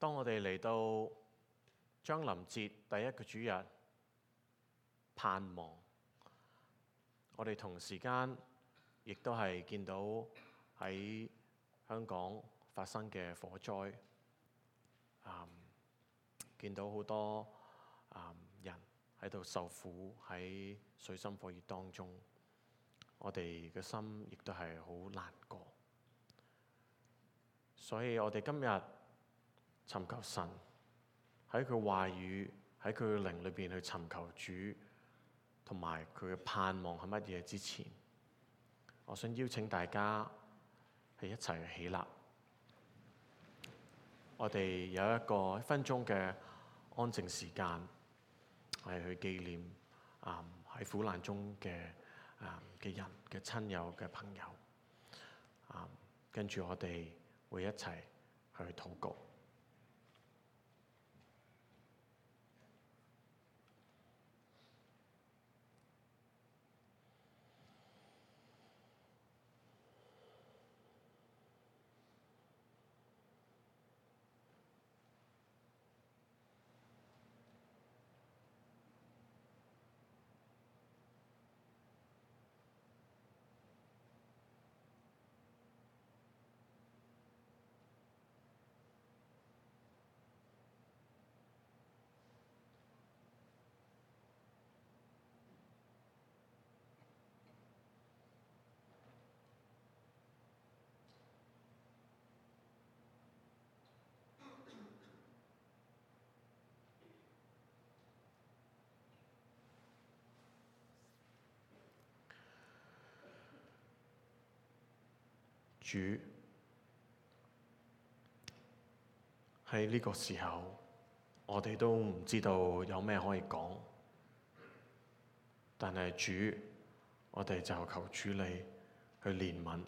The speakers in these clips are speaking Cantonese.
當我哋嚟到將臨節第一個主日盼望，我哋同時間亦都係見到喺香港發生嘅火災，見到好多人喺度受苦喺水深火熱當中，我哋嘅心亦都係好難過。所以我哋今日尋求神喺佢話語喺佢嘅靈裏邊去尋求主，同埋佢嘅盼望係乜嘢之前，我想邀請大家係一齊起立。我哋有1分鐘嘅安靜時間，係去紀念喺苦難中嘅人嘅親友嘅朋友。跟住我哋會一齊去禱告。主，喺呢個時候，我哋都唔知道有咩可以講，但係主，我哋就求主你去憐憫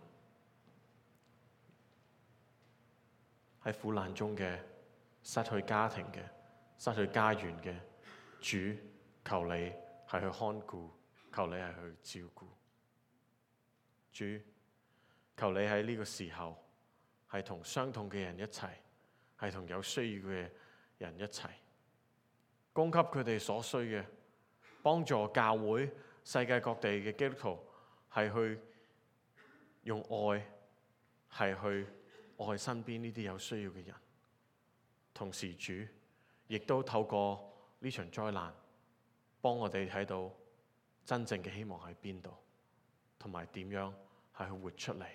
喺苦難中嘅、失去家庭嘅、失去家園嘅。主，求你係去看顧，求你係去照顧。主，求你喺呢個時候係同傷痛嘅人一齊，係同有需要嘅人一齊，供給佢哋所需嘅，幫助教會世界各地嘅基督徒係去用愛，係去愛身邊呢啲有需要嘅人。同時主亦都透過呢場災難幫我哋睇到真正嘅希望喺邊度，同埋點樣係去活出嚟。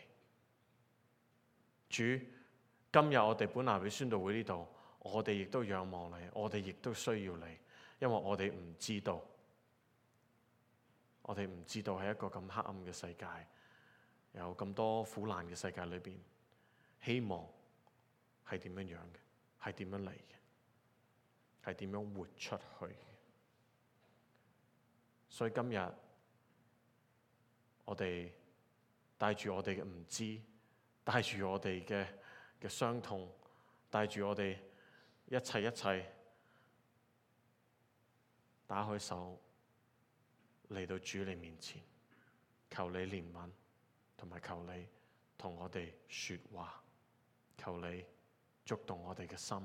主，今日我哋本南比宣道會呢度，我哋亦都仰望你，我哋亦都需要你，因為我哋唔知道，喺一個咁黑暗嘅世界，有咁多苦難嘅世界裏邊，希望係點樣樣嘅，係點樣嚟嘅，係點樣活出去嘅。所以今日我哋帶住我哋嘅唔知，帶住我哋嘅傷痛，帶住我哋一切打開手嚟到主你面前，求你憐憫，同埋求你同我哋說話，求你觸動我哋嘅心。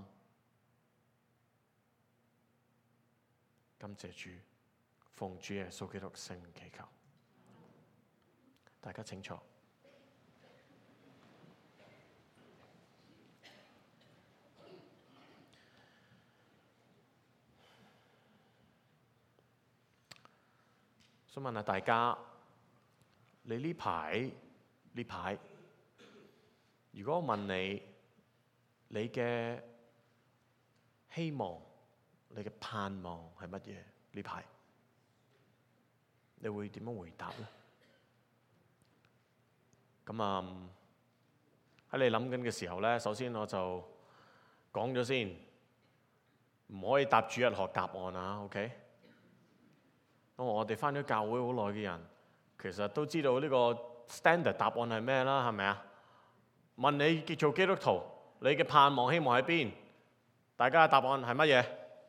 感謝主，奉主耶穌基督聖名祈求。大家請坐。想問下大家，你呢排，如果我問你，你嘅希望、你嘅盼望係乜嘢？呢排你會點樣回答呢？咁喺你諗緊嘅時候呢，首先我就講咗先，唔可以答主日學答案啊 ，OK？我哋返咗教會好耐嘅人，其實都知道呢個 standard 答案係咩啦，係咪啊？問你做基督徒，你嘅盼望希望喺邊？大家嘅答案係乜嘢？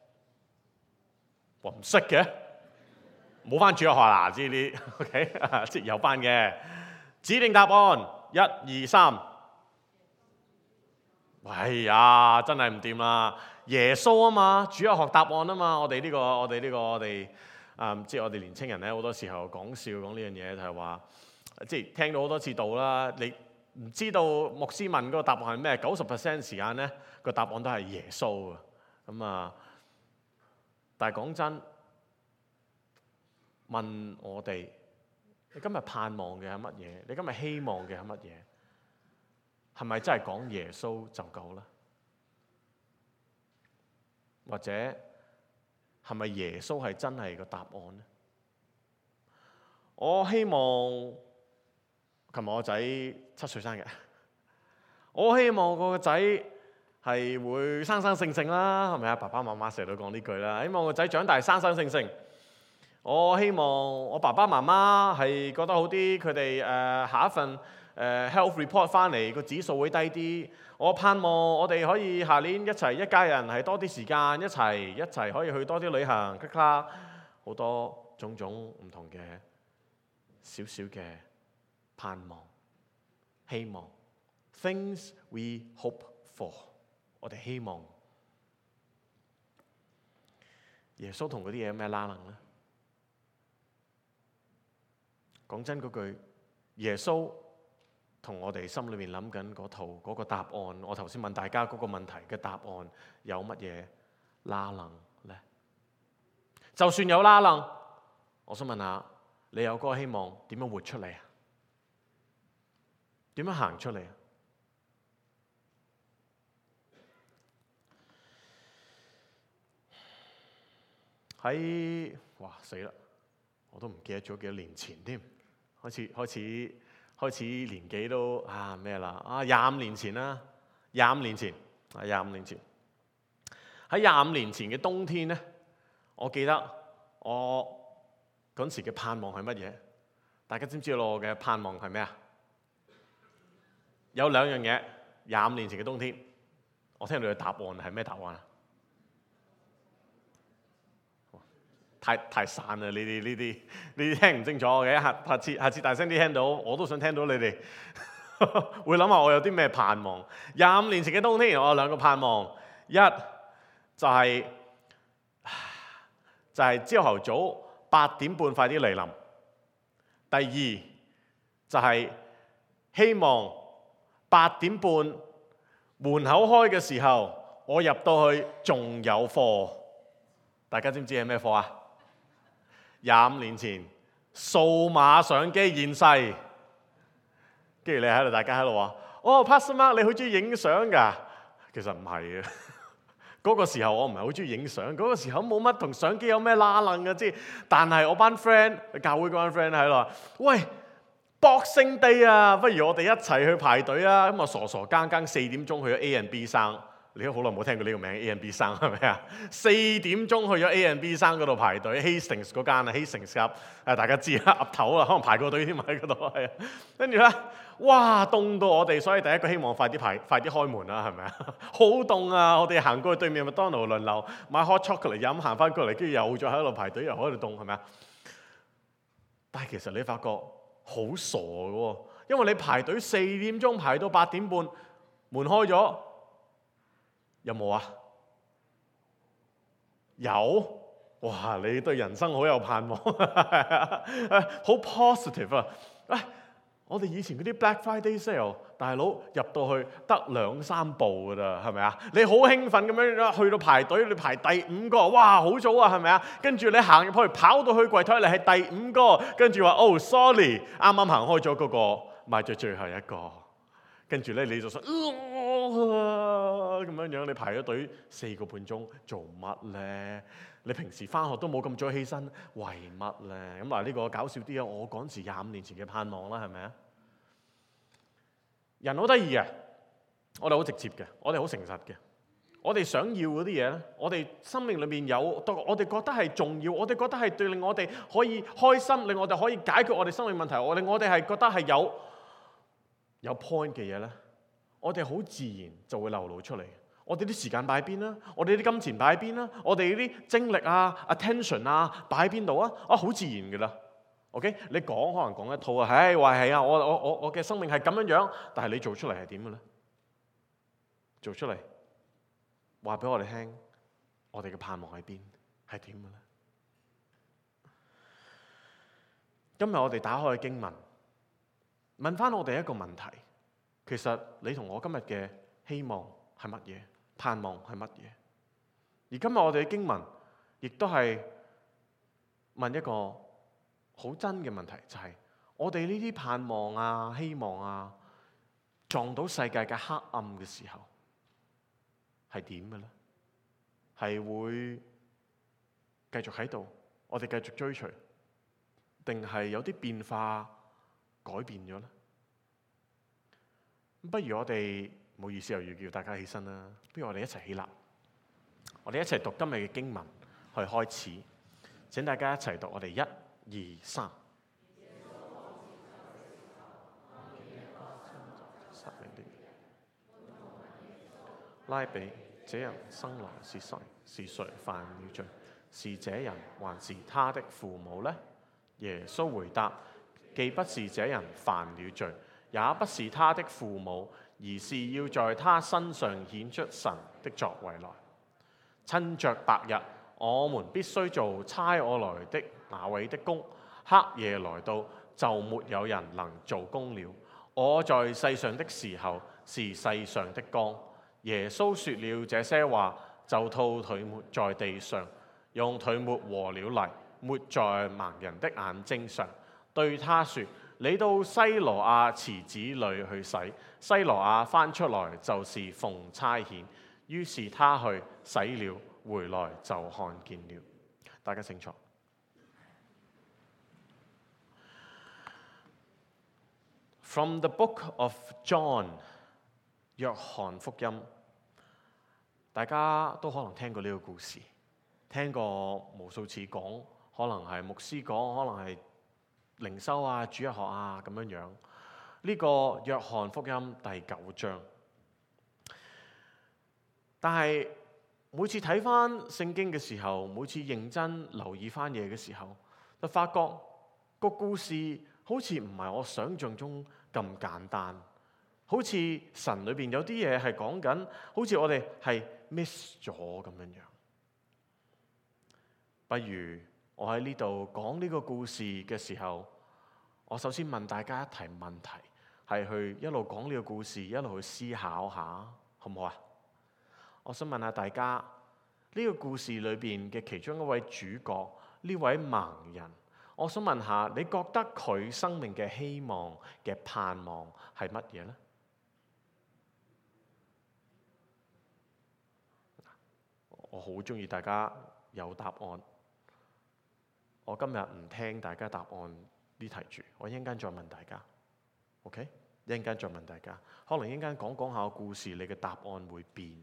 我唔識嘅，冇返主日學啦，知呢啲 OK？ 即係有返嘅。指定答案，1、2、3， 喂呀，真係唔掂啦！耶穌啊嘛，主日學答案啊嘛，我哋即係我哋年青人咧，好多時候講笑講呢樣嘢，就係話，即係聽到好多次道啦，你唔知道牧師問嗰個答案係咩，90% 時間咧個答案都係耶穌啊，咁啊，但係講真，問我哋，你今日盼望嘅係乜嘢？你今日希望嘅係乜嘢？係咪真係講耶穌就夠咧？或者係咪耶穌係真係個答案咧？我希望，琴日我仔7歲生日，我希望個仔係會生生性性啦，係咪啊？爸爸媽媽成日都講呢句啦，希望個仔長大生生性性。我希望我爸爸媽媽係覺得好啲，佢哋下一份health report 翻嚟個指數會低啲。我盼望我哋可以下年一齊一家人係多啲時間一齊可以去多啲旅行，好多種種唔同嘅少少嘅盼望、希望 ，things we hope for， 我哋希望耶穌同嗰啲嘢有咩拉能呢？講真嗰句，耶穌同我哋心裏面諗緊嗰套嗰個答案，我頭先問大家嗰個問題嘅答案有乜嘢拉能呢？就算有拉能，我想問下你有嗰個希望點樣活出嚟啊？點樣行出嚟啊？死啦！我都唔記得咗幾多年前添，開始年紀都咩啦？25年前啦，25年前喺25年前嘅冬天咧，我記得我嗰時嘅盼望係乜嘢？大家知唔知道我嘅盼望係咩啊？有兩樣嘢。25年前嘅冬天，我聽到嘅答案係咩答案啊？太散啦！呢啲聽唔清楚嘅，下次大聲啲聽到，我都想聽到你哋會諗下我有啲咩盼望。25年前嘅冬天，我有兩個盼望，一就係朝頭早8點半快啲嚟臨。第二就係希望8點半門口開嘅時候，我入到去仲有貨。大家知唔知係咩貨啊？25年前數碼相機現世，跟住大家喺度話：哦 Pastor Mark 你好中意影相㗎？其實唔係嘅，嗰個時候我唔係好中意影相，嗰個時候冇乜同相機有咩拉楞嘅知。但係我班 friend 教會嗰班 friend 喺度話：喂，Boxing Day啊，不如我哋一齊去排隊啊！咁啊傻更4點鐘去咗 A and B 生。你都好耐冇聽過呢個名 A and B 生係咪啊？4點鐘去咗 A and B 生嗰度排隊 ，Hastings 嗰間啊 Hastings 夾大家知啦，岌頭啊，可能排過隊添喺嗰度係啊。跟住咧，哇凍到我哋，所以第一個希望快啲開門啦，係咪啊？好凍啊！我哋行過去對面麥當勞輪流買 hot chocolate 飲，行翻過嚟，跟住又再喺度排隊，又喺度凍，係咪啊？但係其實你發覺好傻嘅喎，因為你排隊4點鐘排到8點半，門開咗。有冇啊？有，哇！你對人生好有盼望，好 positive 啊！我哋以前嗰啲 Black Friday sale， 大佬入到去得2-3步㗎咋，係咪啊？你好興奮咁樣去到排隊，你排第5個，哇！好早啊，係咪啊？跟住你行入去，跑到去櫃台，你係第5個，跟住話哦 sorry， 啱啱行開咗嗰個，買咗最後一個，跟住咧你就想咁樣，你排咗隊4個半鐘做乜咧？你平時返學都冇咁早起身，為乜咧？咁呢個搞笑啲啊！我嗰時25年前嘅盼望啦，係咪啊？人好得意嘅，我哋好直接嘅，我哋好誠實嘅，我哋想要嗰啲嘢咧，我哋生命裏面有，我哋覺得係重要，我哋覺得係對令我哋可以開心，令我哋可以解決我哋生命問題，我哋係覺得係有 point 嘅嘢咧。我哋好自然就會流露出嚟。我哋啲時間擺喺邊啦？我哋啲金錢擺喺邊啦？我哋啲精力啊、attention 啊擺喺邊度啊？好自然嘅啦。OK， 你講可能講一套啊，話係啊，我嘅生命係咁樣樣，但係你做出嚟係點嘅咧？ 做出嚟，話俾我哋聽，我哋嘅盼望喺邊，係點嘅咧？今日我哋打開經文，問翻我哋一個問題：其實你同我今日嘅希望係乜嘢？盼望係乜嘢？而今日我哋嘅經文，亦都係問一個好真嘅問題，就係我哋呢啲盼望啊、希望啊，撞到世界嘅黑暗嘅時候，係點嘅咧？係會繼續喺度，我哋繼續追隨，定係有啲變化改變咗咧？不如我哋唔好意思又要叫大家起身啦，不如我哋一齊起立，我哋一齊讀今日嘅經文去開始。請大家一齊讀，我哋1、2、3。拉比，這人生來是誰？是誰犯了罪？是這人還是他的父母呢？耶穌回答：既不是這人犯了罪，也不是他的父母，而是要在他身上顯出神的作為來。趁着白日，我們必須做差我來的那位的工；黑夜來到，就沒有人能做工了。我在世上的時候，是世上的光。耶穌說了這些話，就吐唾沫在地上，用唾沫和了泥抹在盲人的眼睛上，對他說：你到西羅亞池子裏去洗。西羅亞翻出來就是奉差遣，於是他去洗了，回來就看見了。大家清楚。From the book of John， 約翰福音，大家都可能聽過呢個故事，聽過無數次講，可能係牧師講，可能係靈修啊、主日學啊咁樣樣。呢個約翰福音第9章，但係每次睇翻聖經嘅時候，每次認真留意翻嘢嘅時候，就發覺個故事好似唔係我想象中咁簡單，好似神裏邊有啲嘢係講緊，好似我哋係 miss 咗咁樣樣。不如我喺呢度講呢個故事嘅時候，我首先問大家一題問題，係去一路講呢個故事，一路去思考下，好唔好啊？我想問下大家，呢個故事裏邊嘅其中一位主角，呢位盲人，我想問下，你覺得佢生命嘅希望嘅盼望係乜嘢呢？我好中意大家有答案。我今日唔聽大家答案呢題住，我一陣間再問大家。OK？ 一陣間再問大家，可能一陣間講下個故事，你嘅答案會變。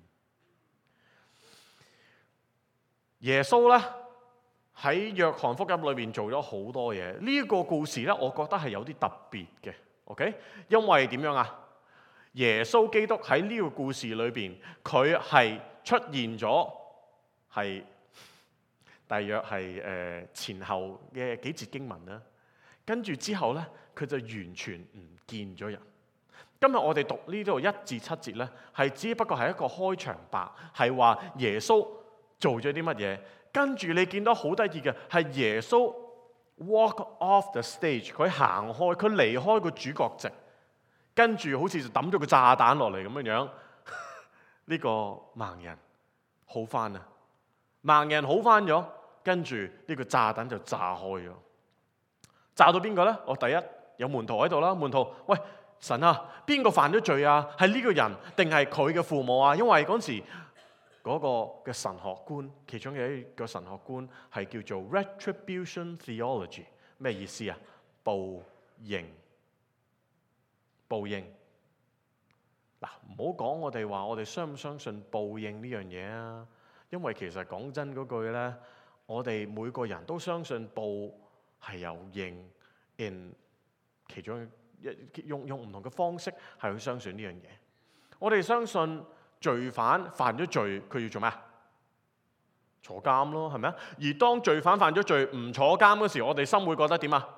耶穌咧喺約翰福音裏邊做咗好多嘢，呢個故事咧，我覺得係有啲特別嘅。OK？ 因為點樣啊？耶穌基督喺呢個故事裏邊，佢係出現咗係大約係前後嘅幾節經文啦。跟住之後咧，佢就完全唔見咗人。今日我哋讀呢度1至7節咧，係只不過係一個開場白，係話耶穌做咗啲乜嘢。跟住你見到好得意嘅係耶穌 walk off the stage， 佢行開，佢離開個主角席，跟住好似就抌咗個炸彈落嚟咁樣樣。呢個盲人好翻啊！盲人好翻咗，跟住呢個炸彈就炸開咗。炸到邊個咧？我第一有門徒喺度啦，門徒，喂，神啊，邊個犯咗罪啊？係呢個人定係佢嘅父母啊？因為嗰時嗰個嘅神學觀，其中有一個神學觀係叫做 retribution theology， 咩意思啊？報應。報應。嗱，唔好講我哋話我哋相唔相信報應呢樣嘢啊？因為其實講真嗰句咧，我哋每個人都相信報係有應 ，in 其中用唔同嘅方式係去相信呢樣嘢。我哋相信罪犯犯咗罪，佢要做咩啊？坐監咯，係咪啊？而當罪犯犯咗罪唔坐監嗰時，我哋心會覺得點啊？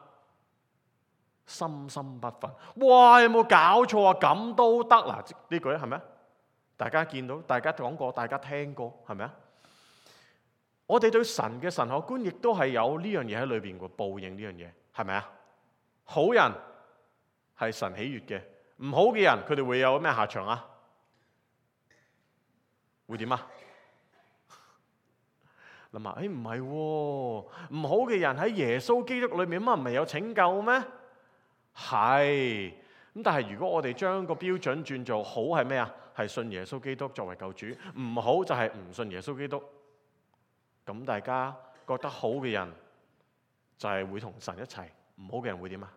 心不忿。哇！有冇搞錯啊？咁都得嗱？呢句係咪啊？ 大家見到，大家講過，大家聽過，係咪啊？我哋對神嘅神學觀亦都係有呢樣嘢喺裏邊嘅，報應呢樣嘢，係咪啊？好人係神喜悅嘅，唔好嘅人佢哋會有咩下場啊？會點啊？諗下，唔係喎，唔好嘅人喺耶穌基督裏面唔係有拯救咩？係咁，但係如果我哋將個標準轉做好係咩啊？係信耶穌基督作為救主，唔好就係唔信耶穌基督。咁大家覺得好嘅人就係會同神一齊，唔好嘅人會點啊？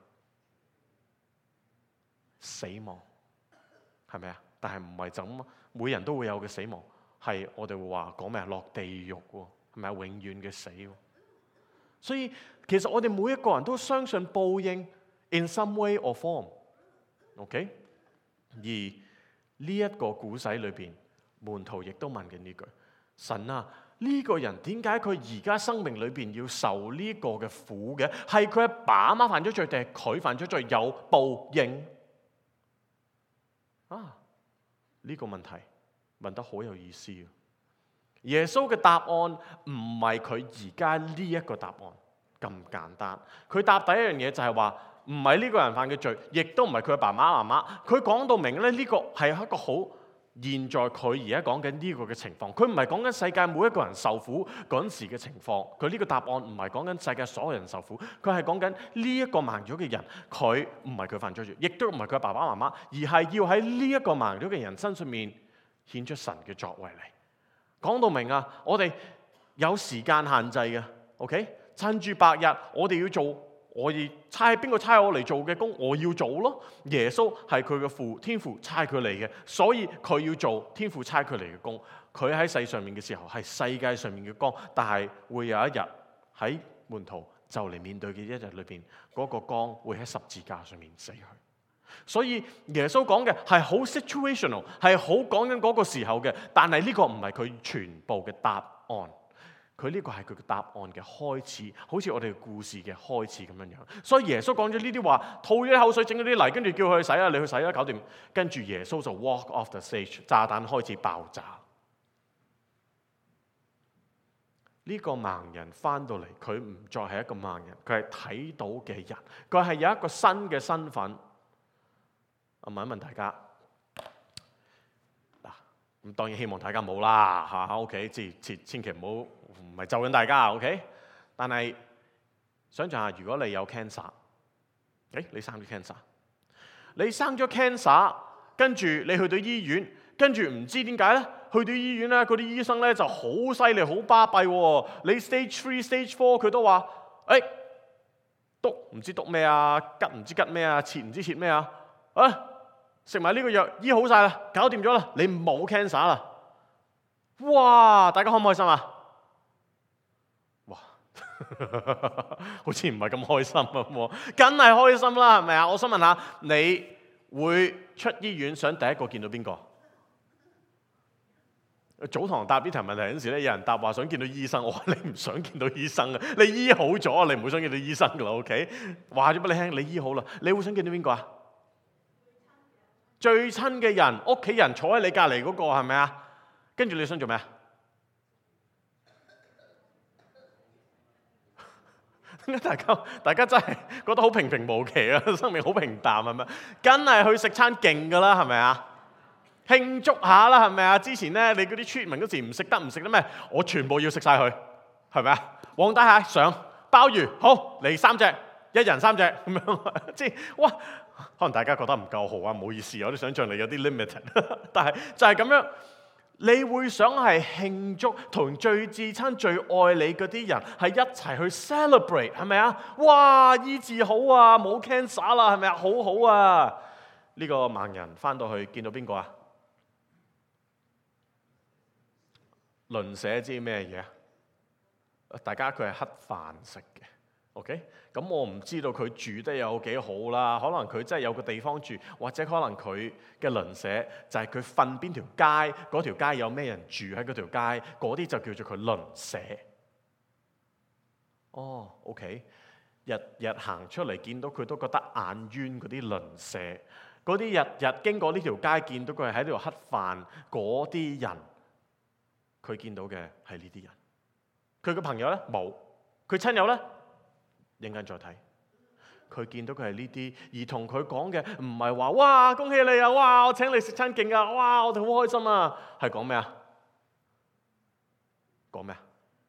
死亡，係咪啊？但係唔係就咁，每人都會有嘅死亡，係我哋會話講咩啊？落地獄喎，係咪啊？永遠嘅死喎。所以其實我哋每一個人都相信報應 in some way or form，OK？而呢一個古仔裏邊，門徒亦都問緊呢句：神啊，呢個人點解佢而家生命裏邊要受呢個嘅苦嘅？係佢阿爸阿媽犯咗罪，定係佢犯咗罪有報應？啊！呢個問題問得好有意思。耶穌嘅答案唔係佢而家呢一個答案咁簡單。佢答第一樣嘢就係話，唔係呢個人犯嘅罪，亦都唔係佢阿爸媽媽。佢講到明咧，呢個係一個好現在佢而家講緊呢個嘅情況。佢唔係講緊世界每一個人受苦嗰陣時嘅情況。佢呢個答案唔係講緊世界所有人受苦，佢係講緊呢一個盲咗嘅人，佢唔係佢犯咗罪，亦都唔係佢爸爸媽媽，而係要喺呢一個盲咗嘅人身上面顯出神嘅作為嚟。講到明啊，我哋有時間限制嘅 ，OK？ 趁住白日，我哋要做，我哋差邊個差我嚟做嘅工，我要做咯。耶穌係佢嘅父，天父差佢嚟嘅，所以佢要做天父差佢嚟嘅工。佢喺世上面嘅時候係世界上面嘅光，但係會有一日喺門徒就嚟面對嘅一日裏邊，嗰個光會喺十字架上面死去。所以耶穌講嘅係好 situational， 係好講緊嗰個時候嘅，但係呢個唔係佢全部嘅答案，佢呢個係佢嘅答案嘅開始，好似我哋嘅故事嘅開始咁樣樣。所以耶穌講咗呢啲話，吐咗啲口水，整咗啲泥，跟住叫佢去洗啊，你去洗啊，搞掂。跟住耶穌就 walk off the stage， 炸彈開始爆炸。呢個盲人翻到嚟，佢唔再係一個盲人，佢係睇到嘅人，佢係有一個新嘅身份。我問一問大家，嗱，咁當然希望大家冇啦嚇，OK，千祈唔係咒緊大家 ，OK。但係想象下，如果你有 cancer， 你生咗 cancer， 你生咗 cancer， 跟住你去到醫院，跟住唔知點解咧，去到醫院咧，嗰啲醫生咧就好犀利，好巴閉喎。你 stage 3、stage 4，佢都話，篤唔知篤咩啊，吉唔知吉咩啊，切唔知切咩啊，食埋呢個藥醫好晒啦，搞掂咗啦，你冇 cancer 啦！哇，大家開唔開心啊？哇，好似唔係咁開心啊！梗係開心啦，係咪啊？我想問下，你會出醫院想第一個見到邊個？早堂答呢題問題嗰陣時咧，有人答話想見到醫生，我話你唔想見到醫生啊，你醫好咗，你唔會想見到醫生噶啦 ，OK？ 話咗俾你聽，你醫好啦，你會想見到邊個啊？最親嘅人，屋企人坐喺你隔離嗰個係咪啊？跟住你想做咩啊？點解大家真係覺得好平平無奇啊？生命好平淡係咪？梗係去食餐勁㗎啦，係咪啊？慶祝下啦，係咪啊？之前咧你嗰啲 treatment 嗰時唔食得咩？我全部要食晒佢，係咪啊？黃大蟹上鮑魚，好嚟3隻，一人3隻咁樣，即係哇！可能大家覺得唔夠豪啊，唔好意思，我啲想像力有啲 limited， 但係就係咁樣，你會想係慶祝同最至親、最愛你嗰啲人係一齊去 celebrate， 係咪啊？哇！醫治好啊，冇 cancer 啦，係咪啊？好好啊！呢個盲人翻到去見到邊個啊？鄰舍知咩嘢啊？大家佢係乞飯食嘅。OK， 咁我唔知道佢住得有幾好啦，可能佢真係有個地方住，或者可能佢嘅鄰舍就係佢瞓邊條街，嗰條街有咩人住喺嗰條街，嗰啲就叫做佢鄰舍。OK， 日日行出嚟見到佢都覺得眼冤嗰啲鄰舍， 嗰啲日日經過呢條街見到佢係喺呢度乞飯嗰啲人，佢見到嘅係呢啲人。佢嘅朋友咧冇，佢親友咧陣間再睇。佢見到佢係呢啲，而同佢講嘅唔係話哇恭喜你啊，哇我請你食餐勁啊，哇我哋好開心啊，係講咩啊？講咩啊？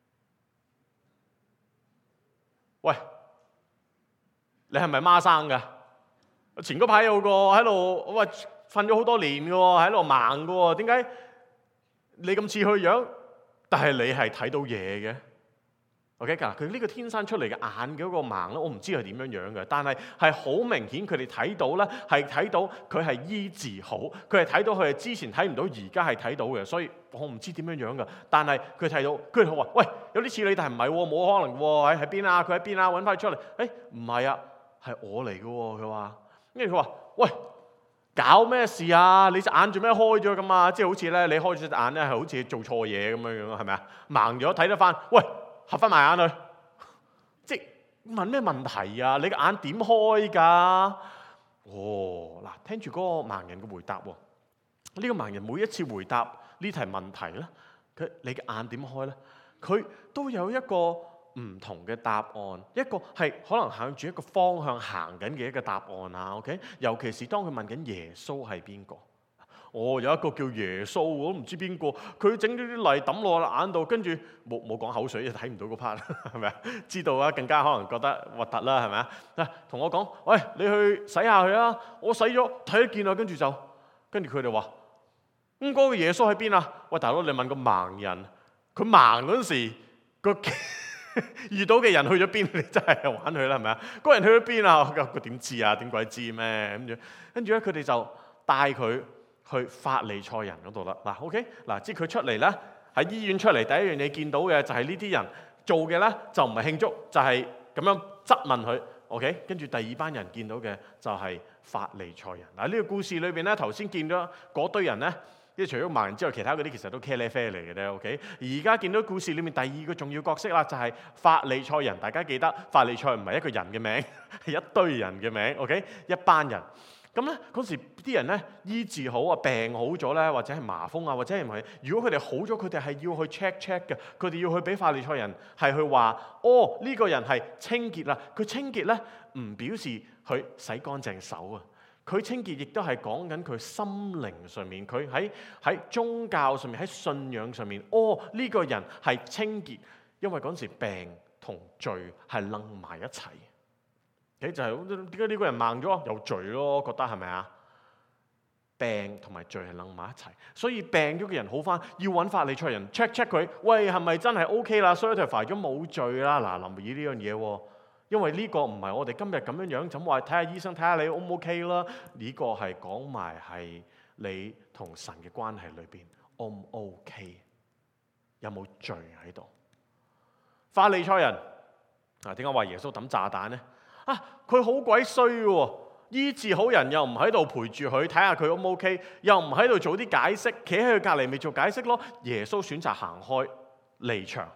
喂，你係咪孖生㗎？前嗰排有個喺度，喂瞓咗好多年嘅喎，喺度盲嘅喎，點解你咁似佢樣？但係你係睇到嘢嘅。OK， 嗱，佢呢個天生出嚟嘅眼嘅嗰個盲咧，我唔知係點樣樣嘅，但係係好明顯，佢哋睇到咧，係睇到佢係醫治好，佢係睇到佢係之前睇唔到，而家係睇到嘅，所以我唔知點樣樣嘅，但係佢睇到，佢哋話：喂，有啲似你，但係唔係喎，冇可能喎，喺邊啊？佢喺邊啊？揾翻佢出嚟，誒唔係啊，係我嚟嘅喎，佢話，跟住佢話：喂，搞咩事啊？你隻眼做咩開咗咁啊？即係好似咧，你開咗隻眼咧，係好似做錯嘢咁樣樣，係咪啊？盲咗睇得翻，喂！合翻埋眼去，即係問咩問題啊？你個眼點開㗎？哦，嗱，聽住嗰個盲人嘅回答喎。呢個盲人每一次回答呢題問題咧，你嘅眼點開咧？佢都有一個唔同嘅答案，一個係可能向住一個方向行緊嘅一個答案啊。OK， 尤其是當佢問緊耶穌係邊個。有一個叫耶穌，我都唔知邊個，佢整咗啲泥抌落我眼度，跟住冇講口水，睇唔到嗰 part， 係咪啊？知道啊，更加可能覺得核突啦，係咪啊？同我講，喂，你去洗下佢啊！我洗咗，睇得見啊，跟住佢哋話，嗰個耶穌喺邊啊？喂，大佬，你問個盲人，佢盲嗰陣時，遇到嘅人去咗邊？你真係玩佢啦，係咪啊？嗰人去咗邊啊？佢點知啊？點鬼知咩？跟住咧，佢哋就帶佢去法利賽人嗰度啦。嗱 ，OK， 嗱，即係佢出嚟咧，喺醫院出嚟，第一樣嘢見到嘅就係呢啲人做嘅咧，就唔係慶祝，就係咁樣質問佢。OK， 跟住第二班人見到嘅就係法利賽人。嗱，呢個故事裏邊咧，頭先見咗嗰堆人咧，即係除咗盲人之外，其他嗰啲其實都茄喱啡嚟嘅啫。OK， 而家見到故事裏面第二個重要角色啦，就係法利賽人。大家記得法利賽唔係一個人嘅名，係一堆人嘅名。OK， 一班人。咁咧嗰時啲人咧醫治好啊，病好咗咧，或者係麻風啊，或者係唔係？如果佢哋好咗，佢哋係要去 check 嘅，佢哋要去俾法利賽人係去話：哦，呢個人係清潔啦。佢清潔咧唔表示佢洗乾淨手啊，佢清潔亦都係講緊佢心靈上面，佢喺宗教上面，喺信仰上面。哦，呢個人係清潔，因為嗰時病同罪係擸埋一齊。就係點解呢個人盲咗？有罪咯，覺得係咪啊？病同埋罪係擸埋一齊，所以病咗嘅人好翻，要揾法利賽人 check 佢，喂，係咪真係 OK 啦？certify 咗冇罪啦。嗱，林兒呢樣嘢喎，因為呢個唔係我哋今日咁樣樣，就話睇下醫生睇下你 O 唔 OK 啦。呢個係講埋係你同神嘅關係裏邊 O 唔 OK， 有冇罪喺度？法利賽人點解話耶穌抌炸彈呢？佢好鬼衰喎，醫治好人又唔喺度陪住佢睇下佢 O 唔 OK， 又唔喺度做啲解釋，企喺佢隔離咪做解釋咯。耶穌選擇行開離場。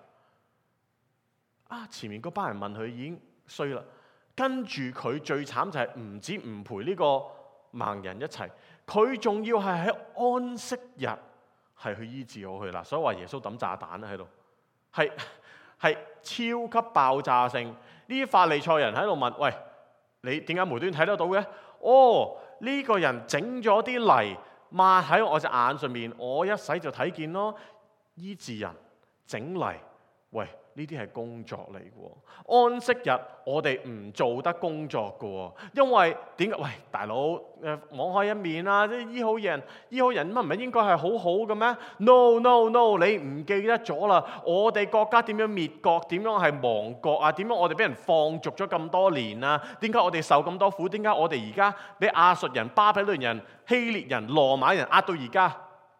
前面嗰班人問佢已經衰啦，跟住佢最慘就係唔止唔陪呢個盲人一齊，佢仲要係喺安息日係去醫治好佢啦。所以話耶穌抌炸彈喺度，係超級爆炸性。呢啲法利賽人喺度問：喂，你點解無端睇得到嘅？哦，呢個人整咗啲泥抹喺我隻眼上面，我一洗就睇見咯。醫治人整泥，喂，呢啲係工作嚟嘅。安息日我哋唔做得工作嘅，因為點解？喂，大佬，網開一面啦，即係醫好人乜唔係應該係好好嘅咩 ？No， 你唔記得咗啦。我哋國家點樣滅國？點樣係亡國啊？點樣我哋俾人放逐咗咁多年啊？點解我哋受咁多苦？點解我哋而家俾亞述人、巴比倫人、希臘人、羅馬人壓到而家？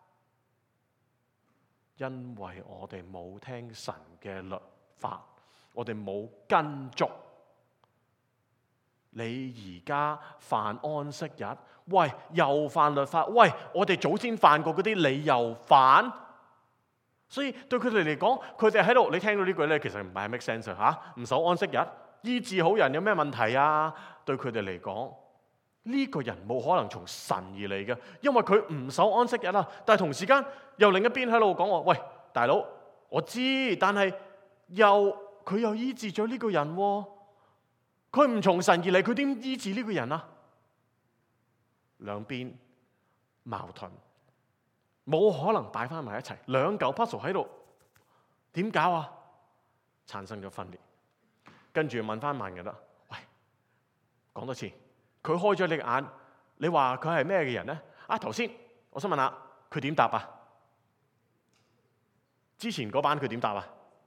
因為我哋冇聽神嘅律法，我哋冇跟足。你而家犯安息日，喂，又犯律法，喂，我哋祖先犯過嗰啲，你又犯，所以對佢哋嚟講，佢哋喺度，你聽到呢句咧，其實唔係 make sense 嚇，唔守安息日，醫治好人有咩問題啊？對佢哋嚟講， 呢個人冇可能從神而嚟嘅，因為佢唔守安息日啦。但係同時間又另一邊喺度講話，喂，大佬，我知，但係佢又醫治咗呢個人喎，佢唔從神而嚟，佢點醫治呢個人啊？兩邊矛盾，冇可能擺翻埋一齊，兩嚿 puzzle 喺度，點搞啊？產生咗分裂，跟住問翻萬人啦，喂，講多次，佢開咗你嘅眼，你話佢係咩嘅人呢？啊，頭先我想問下，佢點答啊？之前嗰班佢點答啊？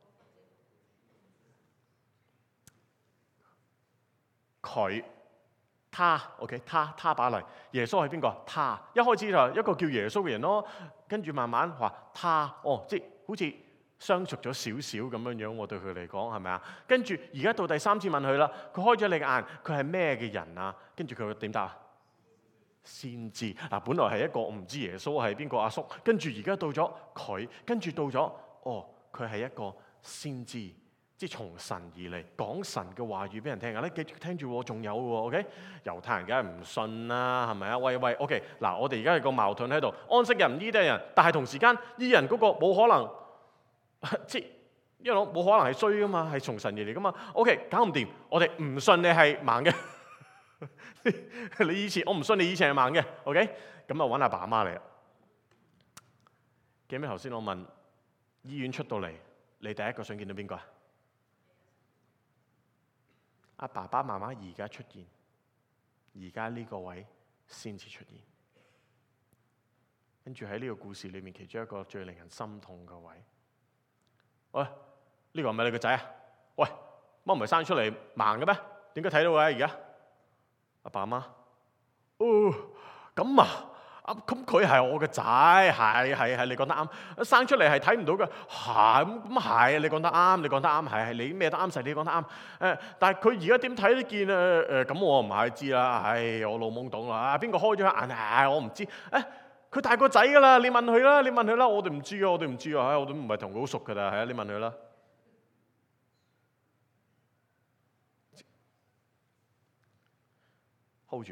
他 OK， 他把嚟，耶穌係邊個？他一開始就係一個叫耶穌嘅人咯，跟住慢慢話他，即係好似相熟咗少少咁樣樣喎，對佢嚟講係咪啊？跟住而家到第三次問佢啦，佢開咗你嘅眼，佢係咩嘅人啊？跟住佢點答啊？先知嗱，本來係一個我唔知耶穌係邊個阿叔，跟住而家到咗佢，跟住到咗佢係一個先知。即係從神而嚟，講神嘅話語俾人聽㗎咧，記住聽住喎，仲有喎 ，OK？ 猶太人梗係唔信啦，係咪啊？喂，OK？ 嗱，我哋而家有個矛盾喺度，安息日唔醫得人，但係同時間醫人嗰個冇可能，即係因為冇可能係衰㗎嘛，係從神而嚟㗎嘛。OK， 搞唔掂，我哋唔信你係盲嘅，我唔信你以前係盲嘅 ，OK？ 咁啊揾阿爸阿媽嚟啦。記唔記得頭先我問醫院出到嚟，你第一個想見到邊個啊？阿爸爸媽媽而家出現，而家呢個位先至出現，跟住喺呢個故事裏面，其中一個最令人心痛嘅位。喂，呢個係咪你個仔啊？喂，乜唔係生出嚟盲嘅咩？點解睇到嘅而家？阿爸阿媽，咁啊？咁佢係我嘅仔，係，你講得啱。生出嚟係睇唔到嘅，咁係，你講得啱，係你咩都啱晒，你講得啱。但係佢而家點睇得見啊？咁我唔係知啦，我老懵懂啦。邊個開咗眼？我唔知。佢大個仔㗎啦，你問佢啦，我哋唔知啊，我都唔係同佢好熟㗎啦，係啊，你問佢啦。hold 住。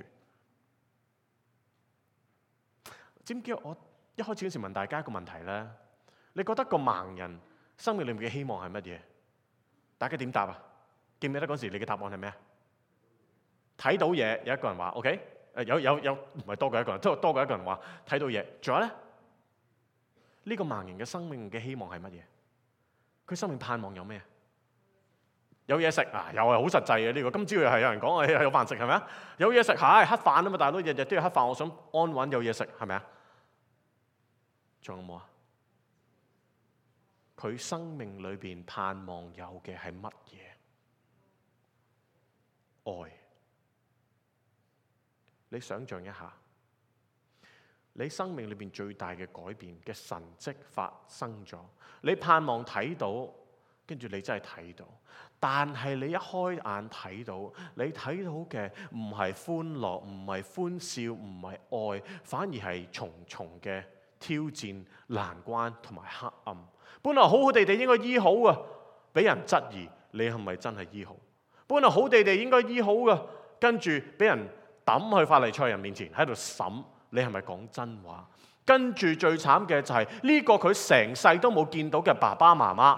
知唔知我一開始嗰時問大家一個問題咧？你覺得個盲人生命裏面嘅希望係乜嘢？大家點答啊？記唔記得嗰時你嘅答案係咩啊？睇到嘢，有一個人話 OK， 有唔係多過一個人，多過一個人話睇到嘢。仲有咧，呢個盲人嘅生命嘅希望係乜嘢？佢生命盼望有咩？有嘢食啊，又係好實際嘅呢個。今朝又係有人講有飯食係咪啊？有嘢食係黑飯啊嘛，大佬日日都要黑飯，我想安穩有嘢食係咪啊？仲有冇啊？佢生命裏邊盼望有嘅係乜嘢？愛。你想象一下，你生命裏邊最大嘅改變嘅神蹟發生咗，你盼望睇到，跟住你真係睇到，但係你一開眼睇到，你睇到嘅唔係歡樂，唔係歡笑，唔係愛，反而係重重嘅挑戰、難關同埋黑暗。本來好好地地應該醫好嘅，俾人質疑你係咪真係醫好？本來好地地應該醫好嘅，跟住俾人抌去法利賽人面前喺度審，你係咪講真話？跟住最慘嘅就係呢個佢成世都冇見到嘅爸爸媽媽，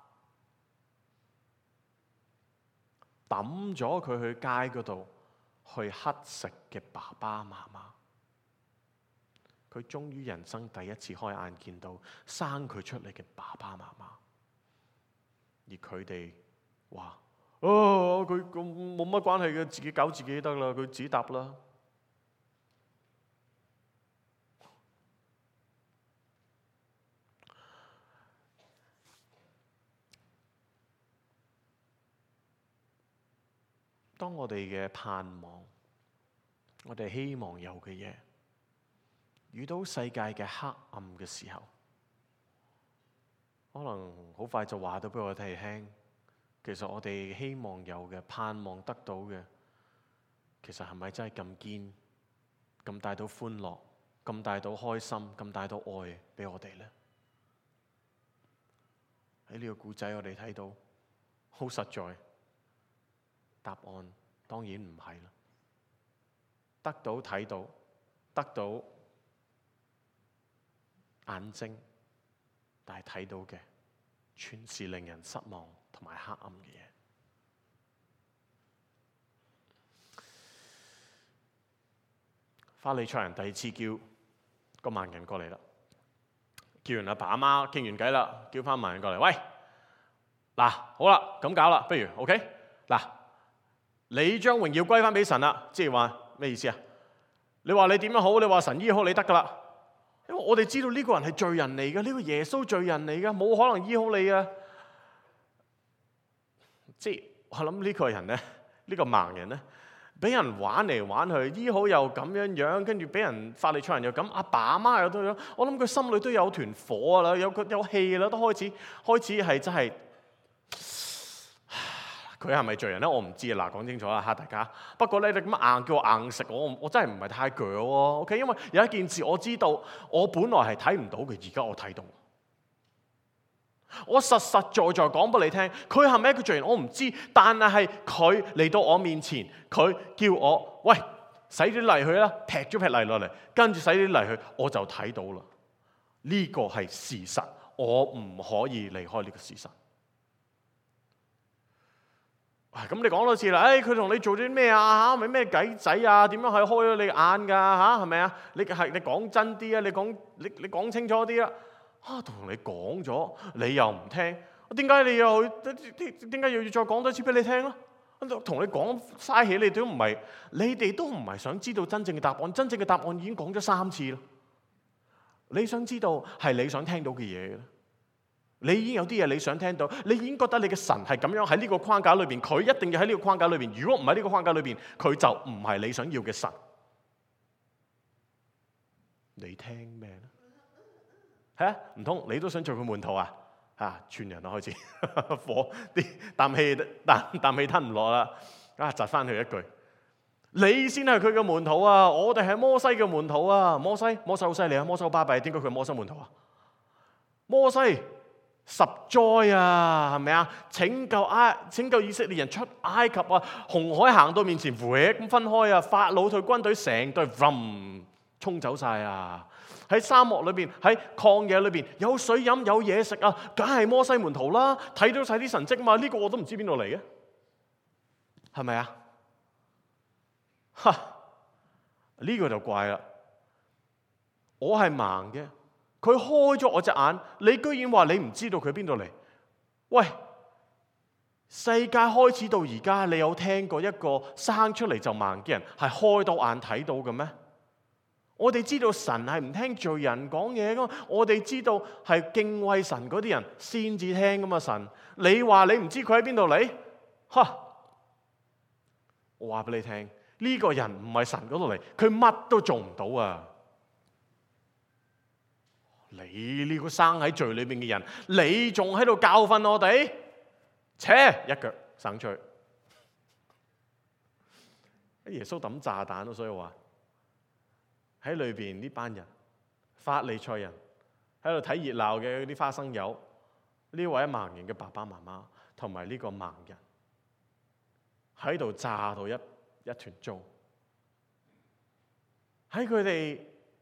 抌咗佢去街嗰度去乞食嘅爸爸媽媽。佢終於人生第一次開眼見到生佢出嚟嘅爸爸媽媽，而佢哋話：佢冇乜關係嘅，自己搞自己得啦，佢自己答啦。當我哋嘅盼望，我哋希望有嘅嘢，遇到世界嘅黑暗嘅時候，可能好快就話到俾我哋聽，其實我哋希望有嘅、盼望得到嘅，其實係咪真係咁堅、咁帶到歡樂、咁帶到開心、咁帶到愛俾我哋呢？喺呢個故仔我哋睇到好實在，答案當然唔係啦。 得到睇到，得到眼睛，但係睇到嘅全是令人失望同埋黑暗嘅嘢。法利賽人第二次叫個盲人過嚟啦，叫完阿爸阿媽傾完偈啦，叫翻盲人過嚟，喂，嗱，好啦，咁搞啦，不如 OK， 嗱，你將榮耀歸翻俾神啦，即係話咩意思啊？你話你點樣好，你話神醫好你得噶啦，因為我哋知道呢個人係罪人嚟嘅，呢個耶穌罪人嚟嘅，冇可能醫好你嘅。即係我諗呢個人咧，呢個盲人咧，俾人玩嚟玩去，醫好又咁樣樣，跟住俾人法利賽人又咁，阿爸阿媽又都樣，我諗佢心裏都有團火啦，有氣啦，都開始係真係。佢係咪罪人咧？我唔知啊！嗱，講清楚啦嚇大家。不過咧，你咁硬叫我硬食，我真係唔係太鋸喎。OK， 因為有一件事我知道，我本來係睇唔到嘅，而家我睇到。我實實在在講俾你聽，佢係咪一個罪人我唔知，但係佢嚟到我面前，佢叫我喂，洗啲泥去啦，劈咗劈泥落嚟，跟住洗啲泥去，我就睇到啦。呢個係事實，我唔可以離開呢個事實。咁你講多次啦，佢同你做咗啲咩啊？咪咩計仔啊？點樣係開咗你眼㗎？係咪啊？你講真啲啊！你講清楚啲啦！同你講咗，你又唔聽，點解你又點解要再講多次俾你聽咯？同你講嘥氣，你哋都唔係想知道真正嘅答案，真正嘅答案已經講咗3次啦。你想知道係你想聽到嘅嘢。你已經有啲嘢你想聽到，你已經覺得你嘅神係咁樣喺呢個框架裏邊，佢一定要喺呢個框架裏邊。如果唔喺呢個框架裏邊，佢就唔係你想要嘅神。你聽咩咧？嚇？唔通你都想做佢門徒啊？傳人啊開始火啲啖氣吞唔落啦！窒翻佢一句：你先係佢嘅門徒啊！我哋係摩西嘅門徒啊！摩西好犀利啊！摩西好巴閉，點解佢係摩西門徒啊？摩西10災啊，係咪啊？拯救以色列人出埃及啊！紅海行到面前，咁分開啊！法老隊軍隊成隊衝走晒啊！喺沙漠裏邊，喺曠野裏邊，有水飲有嘢食啊！梗係摩西門徒啦，睇到晒啲神蹟啊嘛！呢個我都唔知邊度嚟嘅，係咪啊？呢個就怪啦！我係盲嘅。佢開咗我隻眼，你居然話你唔知道佢邊度嚟？喂，世界開始到而家，你有聽過一個生出嚟就盲嘅人係開到眼睇到嘅咩？我哋知道神係唔聽罪人講嘢噶嘛，我哋知道係敬畏神嗰啲人先至聽噶嘛。神，你話你唔知佢喺邊度嚟？我話俾你聽，呢個人唔係神嗰度嚟，佢乜都做唔到啊！你呢個生喺罪裏邊嘅人，你仲喺度教訓我哋？一腳省出去。耶穌抌炸彈咯，所以話喺裏邊呢班人，法利賽人喺度睇熱鬧嘅啲花生友，呢位盲人嘅爸爸媽媽同埋呢個盲人喺度炸到一團糟，喺佢哋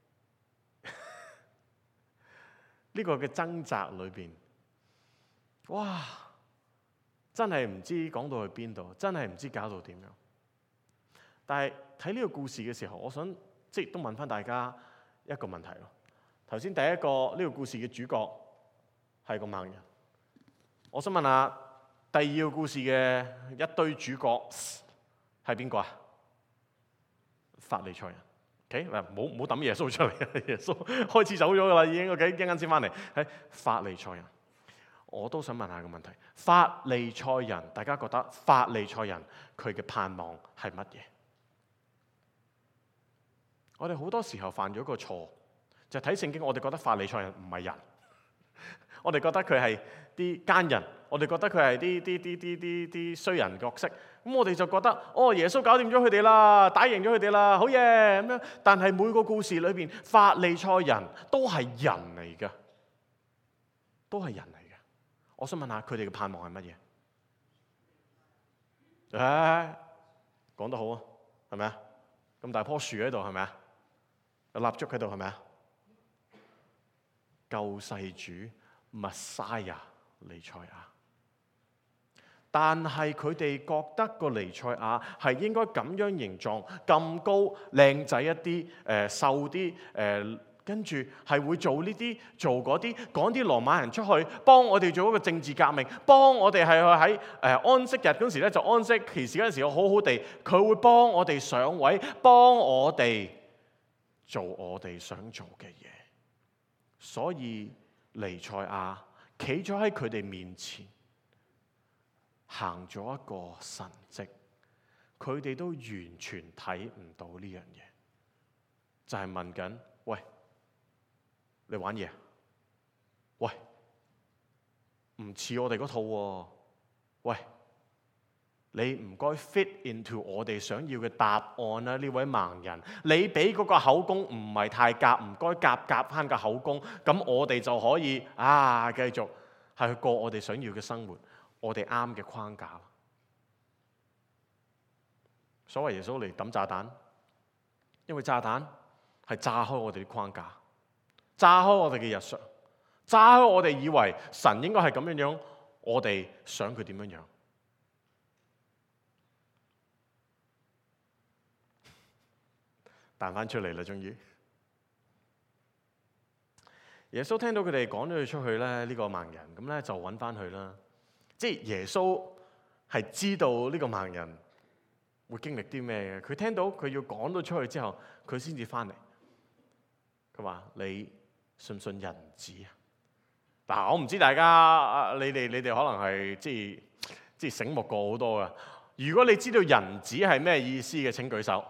呢個嘅掙扎裏邊，哇！真係唔知講到去邊度，真係唔知搞到點樣。但係睇呢個故事嘅時候，我想即係都問翻大家一個問題咯。頭先第一個呢個故事嘅主角係個盲人，我想問下第二個故事嘅一堆主角係邊個啊？法利賽人。OK， 唔好抌耶穌出嚟，耶穌開始走咗噶啦，已經 OK， 一陣間先翻嚟。係法利賽人，我都想問下個問題：法利賽人，大家覺得法利賽人佢嘅盼望係乜嘢？我哋好多時候犯咗一個錯，就睇聖經，我哋覺得法利賽人唔係人，我哋覺得佢係啲奸人，我哋覺得佢係啲衰人角色。咁我哋就覺得，耶穌搞掂咗佢哋啦，打贏咗佢哋啦，好嘢咁樣。但係每個故事裏邊，法利賽人都係人嚟嘅，都係人嚟嘅。我想問下佢哋嘅盼望係乜嘢？講得好啊，係咪啊？ 咁大棵樹喺度係咪啊？有蠟燭喺度係咪啊？救世主 Messiah 彌賽亞。但係佢哋覺得個彌賽亞係應該咁樣形狀，咁高靚仔一啲，瘦啲，跟住係會做呢啲做嗰啲，趕啲羅馬人出去，幫我哋做一個政治革命，幫我哋係喺安息日嗰時咧就安息，其時嗰陣時好好地，佢會幫我哋上位，幫我哋做我哋想做嘅嘢。所以彌賽亞企咗喺佢哋面前，行咗一個神蹟，佢哋都完全睇唔到呢樣嘢，就係問緊：喂，你玩嘢？喂，唔似我哋嗰套喎。喂，你唔該 fit into 我哋想要嘅答案啦，呢位盲人。你俾嗰個口供唔係太夾，唔該夾翻個口供，咁我哋就可以繼續係去過我哋想要嘅生活。我哋啱嘅框架，所謂耶穌嚟抌炸彈，因為炸彈係炸開我哋啲框架，炸開我哋嘅日常，炸開我哋以為神應該係咁樣樣，我哋想佢點樣樣。彈翻出嚟啦，終於耶穌聽到佢哋趕咗佢出去咧，呢個盲人咁咧就揾翻佢啦。即係耶穌係知道呢個盲人會經歷啲咩嘅，佢聽到佢要趕到出去之後，佢先至翻嚟。佢話：你信唔信人子啊？嗱，我唔知大家你哋可能係即係醒目過好多噶。如果你知道人子係咩意思嘅，請舉手。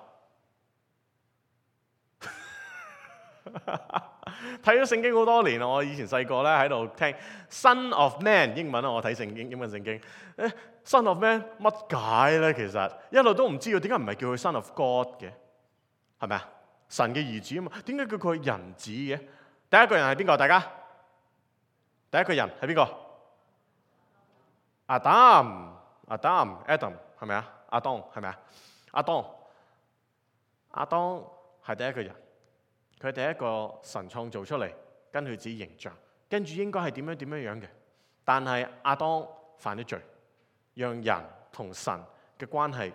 睇咗聖經好多年，我以前細個咧喺度聽 Son of Man 英文啊，我睇聖經英文聖經。Son of Man 乜解咧？其實一路都唔知道點解唔係叫佢 Son of God 嘅，係咪啊？神嘅兒子啊嘛，點解叫佢人子嘅？第一個人係邊個？大家第一個人係邊個？Adam 係咪啊？亞當係咪啊？亞當係第一個人。佢係第一個神創造出嚟，跟佢自己形象，跟住應該係點樣嘅。但係亞當犯咗罪，讓人同神嘅關係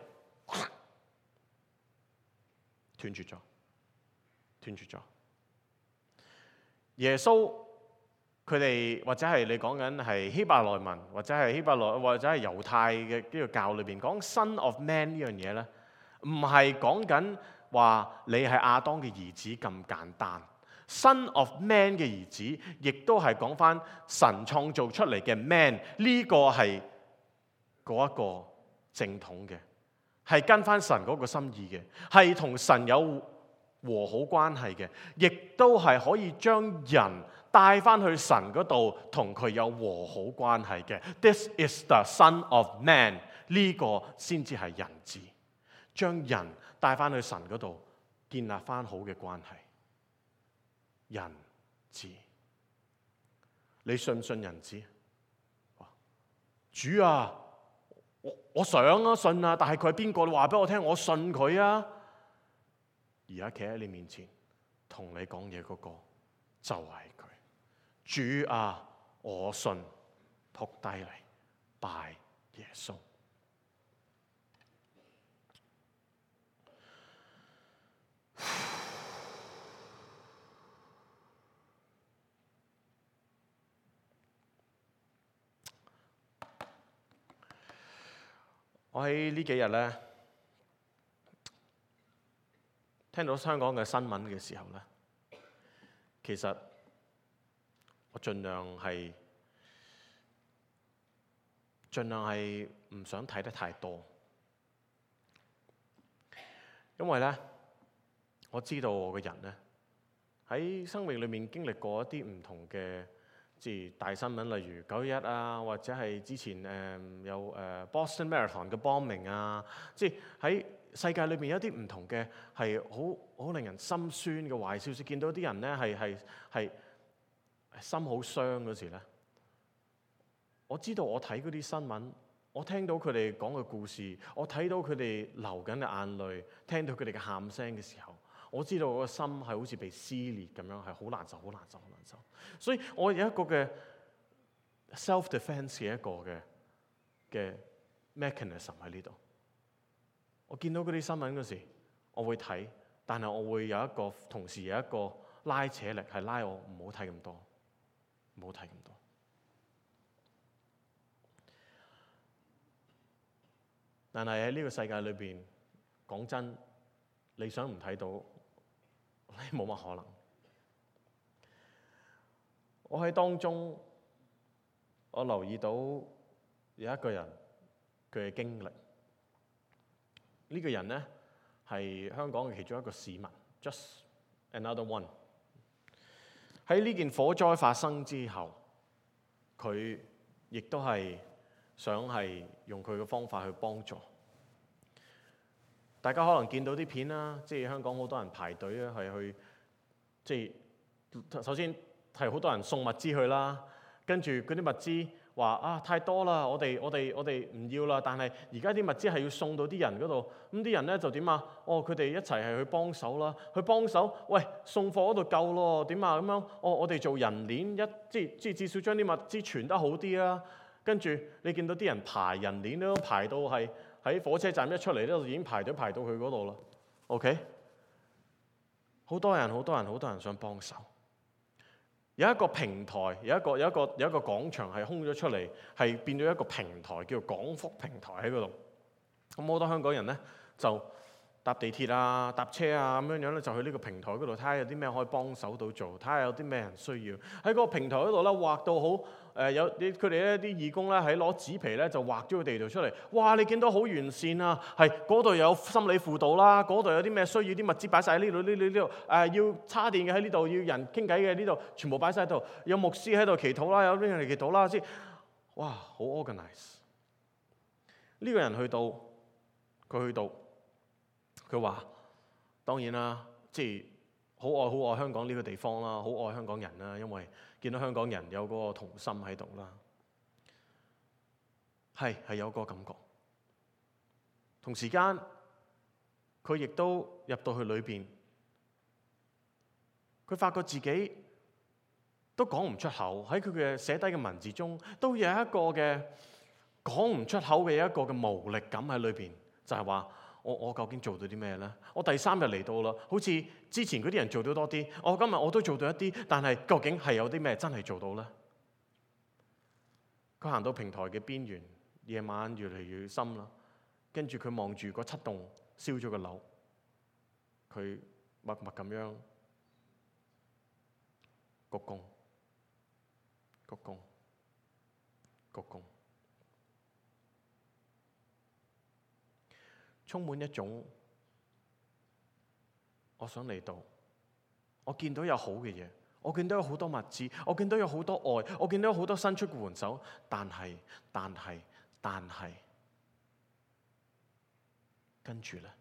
斷絕咗。耶穌佢哋或者係你講緊係希伯來文，或者係猶太嘅呢個教裏邊講 Son of Man 呢樣嘢咧，唔係講緊話你係亞當嘅兒子咁簡單。Son of Man 嘅兒子，亦都係講翻神創造出嚟嘅 man， 呢個係嗰一個正統嘅，係跟翻神嗰個心意嘅，係同神有和好關係嘅，亦都係可以將人帶翻去神嗰度，同佢有和好關係嘅。This is the Son of Man， 呢個先至係人子，將人帶翻去神嗰度，建立翻好嘅關係。人子，你信唔信人子？主啊，我想信啊，但係佢係邊個？你話俾我聽，我信佢啊！而家企喺你面前同你講嘢嗰個就係佢。主啊，我信，仆低嚟拜耶穌。我喺呢幾日咧，聽到香港嘅新聞嘅時候咧，其實我盡量係唔想睇得太多，因為咧我知道我個人咧喺生命裏面經歷過一啲唔同嘅即係大新聞，例如911啊，或者係之前有Boston Marathon 嘅 bombing 啊，即係喺世界裏面有啲唔同嘅係好令人心酸嘅壞消息，見到啲人咧係心好傷嗰時咧，我知道我睇嗰啲新聞， 我聽到佢哋講嘅故事，我睇到佢哋流緊嘅眼淚，聽到佢哋嘅喊聲嘅時候，我知道我個心係好似被撕裂咁樣，係好難受，好難受，好難受。所以我有一個嘅 self-defense 嘅一個嘅 mechanism 喺呢度。我見到嗰啲新聞嗰時，我會睇，但係我會有一個同時有一個拉扯力，係拉我唔好睇咁多，唔好睇咁多。但係喺呢個世界裏邊，講真，你想唔睇到，你冇乜可能。我喺當中，我留意到有一個人佢嘅經歷。呢個人呢，係香港嘅其中一個市民 ，just another one。喺呢件火災發生之後，佢亦都係想係用佢嘅方法去幫助。大家可能見到啲片啦，即係香港好多人排隊啊，係去即係首先係好多人送物資去啦，跟住嗰啲物資話啊太多啦，我哋唔要啦。但係而家啲物資係要送到啲人嗰度，咁啲人咧就點啊？哦，佢哋一齊係去幫手啦，去幫手。喂，送貨嗰度夠咯，點啊？咁樣，我哋做人鏈即係至少將啲物資傳得好啲啦。跟住你見到啲人排人鏈都排到係喺火車站一出嚟咧，已經排隊排到去嗰度啦。OK， 好多人想幫手。有一個平台，有一個廣場係空咗出嚟，係變咗一個平台，叫做廣福平台喺嗰度。咁好多香港人咧就搭地鐵啊、搭車啊咁樣咧，就去呢個平台嗰度睇下有啲咩可以幫手到做，睇下有啲咩人需要。喺嗰個平台嗰度咧畫到好有啲佢哋咧啲義工咧喺攞紙皮咧就畫咗個地圖出嚟。哇！你見到好完善啊，係嗰度有心理輔導啦，嗰度有啲咩需要，啲物資擺晒喺呢度呢度要叉電嘅喺呢度，要人傾偈嘅呢度，全部擺晒喺度。有牧師喺度祈禱啦，有啲人嚟祈禱啦，先哇好 organize。呢個人去到佢話：當然啦，即係好愛香港呢個地方啦，好愛香港人啦，因為見到香港人有嗰個同心喺度啦，係有嗰個感覺。同時間，佢亦都入到去裏邊，佢發覺自己都講唔出口，喺佢嘅寫低嘅文字中，都有一個嘅講唔出口嘅一個嘅無力感喺裏邊，就係話。我究竟做到啲咩呢？我第3日嚟到啦，好似之前嗰啲人做到多啲，我今日我都做到一啲，但係究竟係有啲咩真係做到呢？佢行到平台嘅邊緣，夜晚越嚟越深啦，跟住佢望住嗰7棟燒咗嘅樓，佢默默咁樣鞠躬，鞠躬，鞠躬。充滿一種，我想嚟到，我見到有好嘅嘢，我見到有好多物資，我見到有好多愛，我見到有好多伸出嘅援手，但係，跟住咧，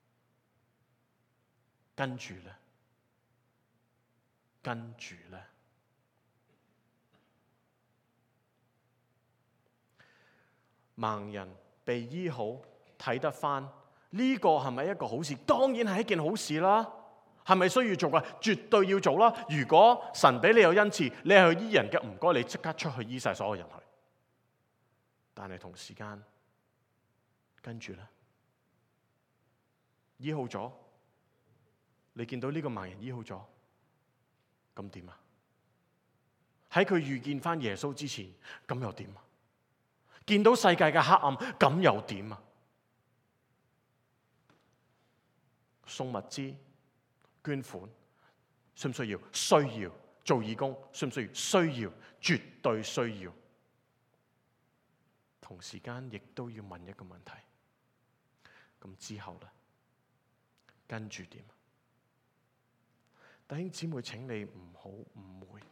盲人被醫好。睇得返呢個係咪一個好事？當然係一件好事啦。係咪需要做啊？絕對要做啦。如果神俾你有恩賜，你係去醫人嘅，唔該你即刻出去醫晒所有人去。但係同時間跟住咧，醫好咗，你見到呢個盲人醫好咗，咁點啊？喺佢遇見返耶穌之前，咁又點啊？見到世界嘅黑暗，咁又點啊？送物資、捐款，需唔需要？需要。做義工，需唔需要？需要，絕對需要。同時間亦都要問一個問題：咁之後咧，跟住點？弟兄姊妹，請你唔好誤會，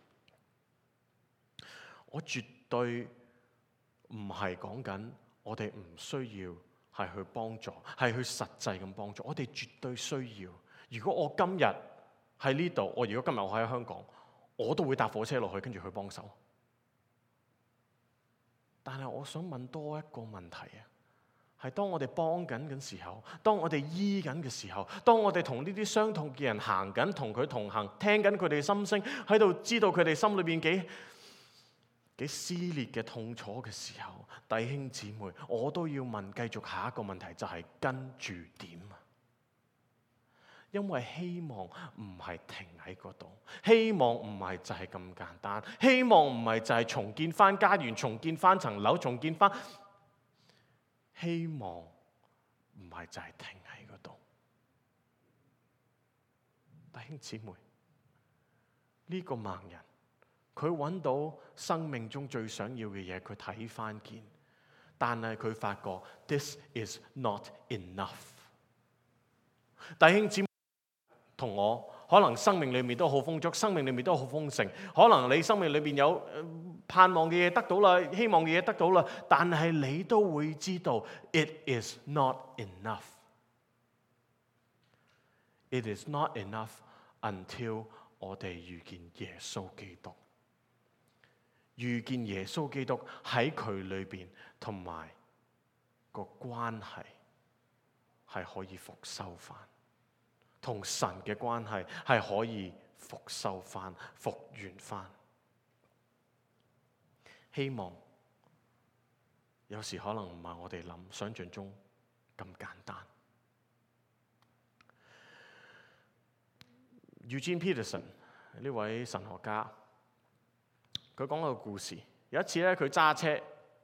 我絕對唔係講緊我哋唔需要。係去幫助，係去實際咁幫助。我哋絕對需要。如果我今日喺呢度，如果今日我喺香港，我都會搭火車落去，跟住去幫手。 但係我想問多一個問題啊，係當我哋幫緊嘅時候，當我哋醫緊嘅時候，當我哋同呢啲傷痛嘅人行緊，同佢同行，聽緊佢哋心聲，喺度知道佢哋心裏邊幾撕裂嘅痛楚嘅時候，弟兄姊妹，我都要問繼續下一個問題，就係跟住點啊？因為希望唔係停喺嗰度，希望唔係就係咁簡單，希望唔係就係重建翻家園，重建翻層樓，重建翻，希望唔係就係停喺嗰度。弟兄姊妹，呢個盲人佢揾到生命中最想要嘅嘢，佢睇翻見，但係佢發覺 this is not enough。弟兄姊妹同我可能生命裏面都好豐足，生命裏面都好豐盛，可能你生命裏面有盼望嘅嘢得到啦，希望嘅嘢得到啦，但係你都會知道 it is not enough。 It is not enough until 我哋遇見耶穌基督，遇見耶穌基督喺佢裏邊，同埋個關係係可以復修翻，同神嘅關係係可以復修翻、復原翻。希望有時可能唔係我哋想象中咁簡單。Eugene Peterson 呢位神學家，佢講個故事。有一次咧，佢揸車，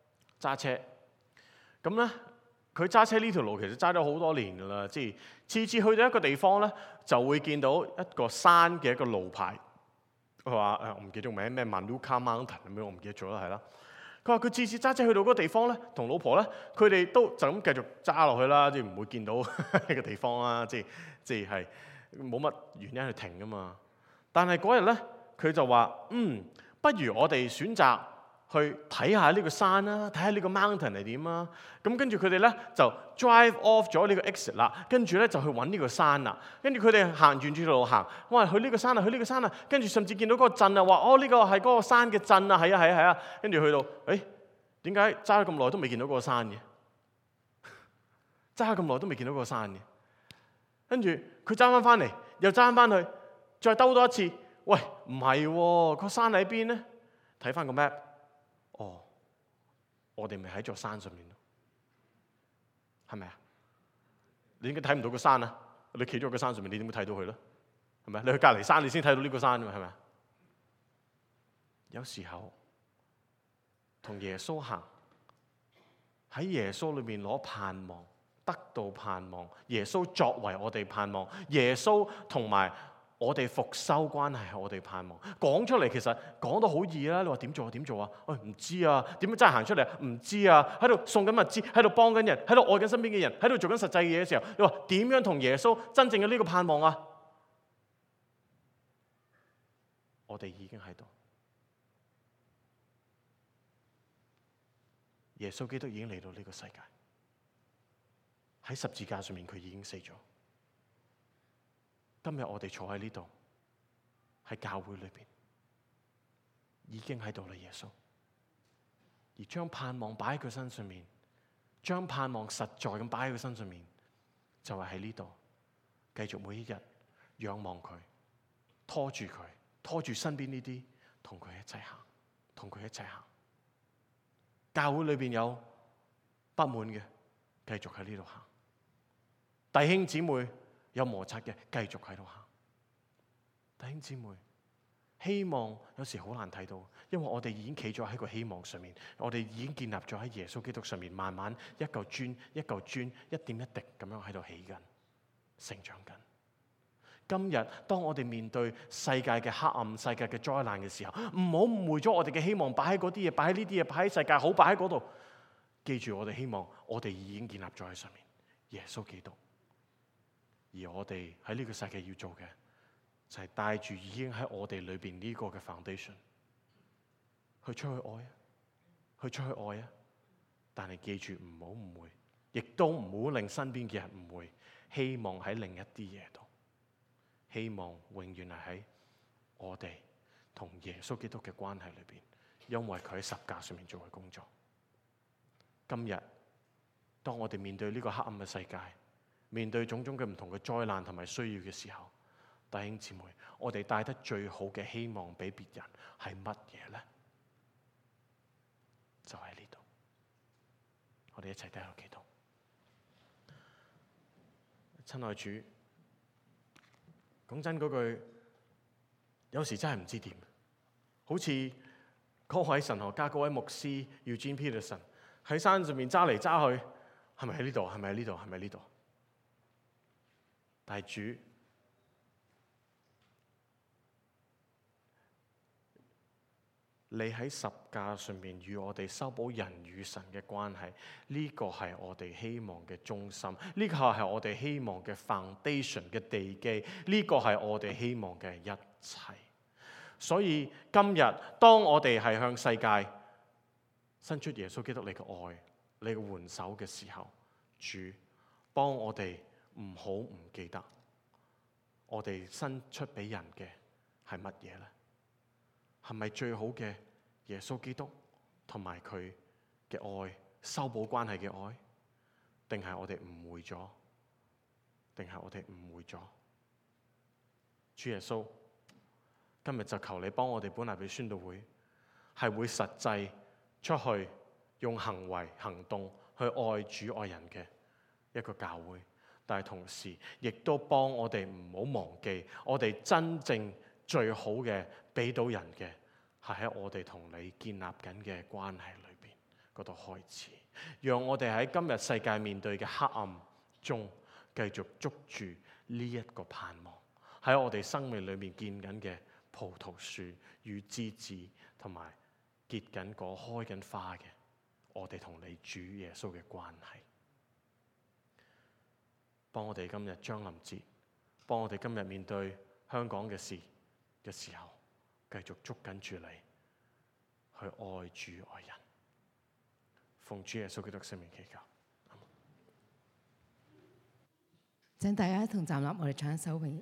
咁咧佢揸車呢條路其實揸咗好多年噶啦，即係次次去到一個地方咧，就會見到一個山嘅一個路牌。佢話我唔記得名咩 Manuka Mountain 咁樣，我唔記得咗啦，係啦。佢話佢次次揸車去到嗰個地方咧，同老婆咧，佢哋都就咁繼續揸落去啦，即係唔會見到呢個地方啦，即係冇乜原因去停噶嘛。但係嗰日咧，佢就話不如我哋選擇去睇下呢個山啦，睇下呢個 mountain 係點啊。咁跟住佢哋咧就 drive off 咗呢個 exit 啦，跟住咧就去揾呢個山啦。跟住佢哋行沿住條路行，哇！去呢個山啊，去呢個山啊。跟住甚至見到嗰個鎮啊，話呢個係嗰個山嘅鎮啊，係啊。跟住去到，點解揸咗咁耐都未見到嗰個山嘅？揸咗咁耐都未見到嗰個山嘅。跟住佢揸翻嚟，又揸翻去，再兜多一次。喂，唔係喎，個山喺邊咧？睇翻個 map， 我哋咪喺座山上面咯，係咪啊？你應該睇唔到個山啊！你企咗喺個山上面，你點會睇到佢咧？係咪？你去隔離山，你先睇到呢個山㗎嘛？係咪？有時候同耶穌行，喺耶穌裏面攞盼望，得到盼望。耶穌作為我哋盼望，耶穌同埋我哋復修關係係我哋盼望。講出嚟其實講得好易啦。你話點做啊？點做啊？唔知啊。點樣真係行出嚟啊？唔知啊。喺度送緊物資，喺度幫緊人，喺度愛緊身邊嘅人，喺度做緊實際嘢嘅時候，你話點樣同耶穌真正嘅呢個盼望啊？我哋已經喺度。耶穌基督已經嚟到呢個世界，喺十字架上面佢已經死咗。今日我哋坐喺呢度，喺教會裏邊，已經喺度啦。耶穌而將盼望擺喺佢身上面，將盼望實在咁擺喺佢身上面，就係喺呢度繼續每一日仰望佢，拖住身邊呢啲，同佢一齊行，同佢一齊行。教會裏邊有不滿嘅，繼續喺呢度行；弟兄姊妹有摩擦嘅，繼續喺度行。弟兄姊妹，希望有時好難睇到，因為我哋已經企咗喺個希望上面，我哋已經建立咗喺耶穌基督上面，慢慢一嚿磚一嚿磚，一點一滴咁樣喺度起緊，成長緊。今日當我哋面對世界嘅黑暗、世界嘅災難嘅時候，唔好誤會咗我哋嘅希望擺喺嗰啲嘢，擺喺呢啲嘢，擺喺世界好，擺喺嗰度。記住，我哋希望我哋已經建立咗喺上面，耶穌基督。而我哋喺呢個世界要做嘅，就係帶住已經喺我哋裏邊呢個嘅 foundation 去出去愛啊，去出去愛啊。但係記住唔好誤會，亦都唔好令身邊嘅人誤會。希望喺另一啲嘢度。希望永遠係喺我哋同耶穌基督嘅關係裏邊，因為佢喺十架上面做嘅工作。 今日當我哋面對呢個黑暗嘅世界，面對種種嘅唔同嘅災難同埋需要嘅時候，弟兄姊妹，我哋帶得最好嘅希望俾別人係乜嘢呢？就喺呢度，我哋一齊低頭祈禱。親愛主，講真嗰句，有時真係唔知點，好似嗰位神學家、嗰位牧師 Eugene Peterson 喺山上面揸嚟揸去，係咪喺呢度？係咪喺呢度？係咪喺呢度？但係主，你喺十架上面與我哋修補人與神嘅關係，呢個係我哋希望嘅中心，呢個係我哋希望嘅 foundation 嘅地基，呢個係我哋希望嘅一切。所以今日當我哋係向世界伸出耶穌基督你嘅愛、你嘅援手嘅時候，主幫我哋唔好唔記得，我哋伸出俾人嘅係乜嘢呢？係咪最好嘅耶穌基督同埋佢嘅愛，修補關係嘅愛？定係我哋誤會咗？定係我哋誤會咗？主耶穌，今日就求你幫我哋本立比宣道會係會實際出去用行為行動去愛主愛人嘅一個教會，但係同時亦都幫我哋唔好忘記，我哋真正最好嘅俾到人嘅係喺我哋同你建立緊嘅關係裏邊嗰度開始，讓我哋喺今日世界面對嘅黑暗中繼續捉住呢一個盼望，喺我哋生命裏面見緊嘅葡萄樹與枝子，同埋結緊果開緊花嘅我哋同你主耶穌嘅關係。幫我哋今日將臨節，幫我哋今日面對香港嘅事嘅時候，繼續捉緊住你，去愛主愛人。奉主耶穌基督聖名祈求。 請大家一同站立，我哋唱一首